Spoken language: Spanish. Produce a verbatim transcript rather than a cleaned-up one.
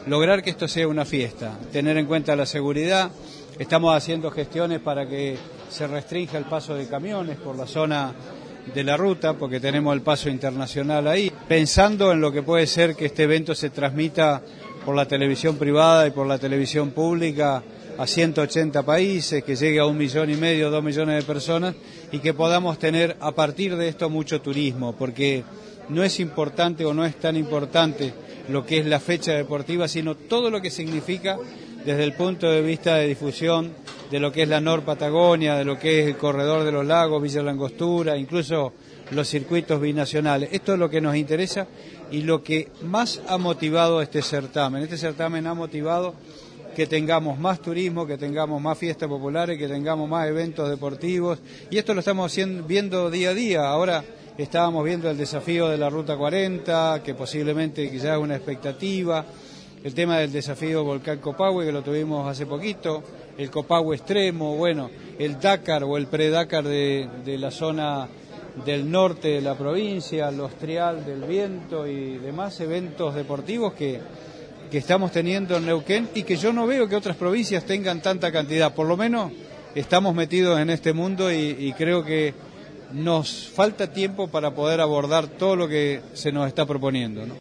lograr que esto sea una fiesta, tener en cuenta la seguridad. Estamos haciendo gestiones para que se restrinja el paso de camiones por la zona de la ruta, porque tenemos el paso internacional ahí, pensando en lo que puede ser que este evento se transmita por la televisión privada y por la televisión pública a ciento ochenta países, que llegue a un millón y medio, dos millones de personas, y que podamos tener a partir de esto mucho turismo, porque no es importante o no es tan importante lo que es la fecha deportiva, sino todo lo que significa desde el punto de vista de difusión de lo que es la Nor Patagonia, de lo que es el Corredor de los Lagos, Villa Langostura, incluso los circuitos binacionales. Esto es lo que nos interesa y lo que más ha motivado este certamen. Este certamen ha motivado que tengamos más turismo, que tengamos más fiestas populares, que tengamos más eventos deportivos, y esto lo estamos haciendo, viendo día a día. Ahora estábamos viendo el desafío de la Ruta cuarenta, que posiblemente ya es una expectativa, el tema del desafío Volcán Copahue, que lo tuvimos hace poquito, el Copahue Extremo, bueno, el Dakar o el pre-Dakar de, de la zona del norte de la provincia, los Trial del Viento y demás eventos deportivos que, que estamos teniendo en Neuquén y que yo no veo que otras provincias tengan tanta cantidad. Por lo menos estamos metidos en este mundo y, y creo que nos falta tiempo para poder abordar todo lo que se nos está proponiendo, ¿no?